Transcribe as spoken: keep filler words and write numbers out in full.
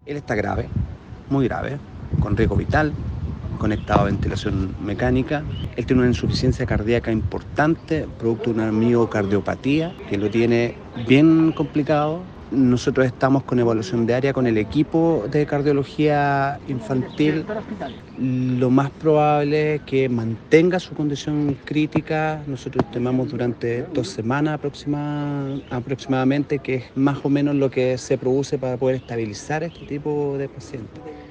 Él está grave, muy grave, con riesgo vital, conectado a ventilación mecánica. Él tiene una insuficiencia cardíaca importante, producto de una miocardiopatía, que lo tiene bien complicado. Nosotros estamos con evaluación diaria con el equipo de cardiología infantil. Lo más probable es que mantenga su condición crítica. Nosotros estimamos durante dos semanas aproxima, aproximadamente, que es más o menos lo que se produce para poder estabilizar este tipo de pacientes.